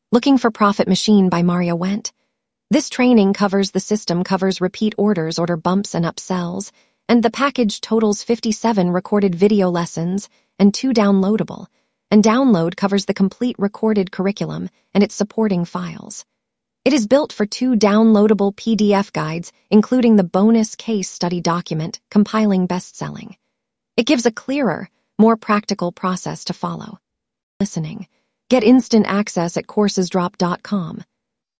Looking for Profit Machine by Maria Wendt. This training covers repeat orders, order bumps and upsells, and the package totals 57 recorded video lessons and 2 downloadable, and download covers the complete recorded curriculum and its supporting files. It is built for 2 downloadable PDF guides, including the bonus case study document, Compiling Bestselling. It gives a clearer, more practical process to follow. Listening. Get instant access at coursesdrop.com.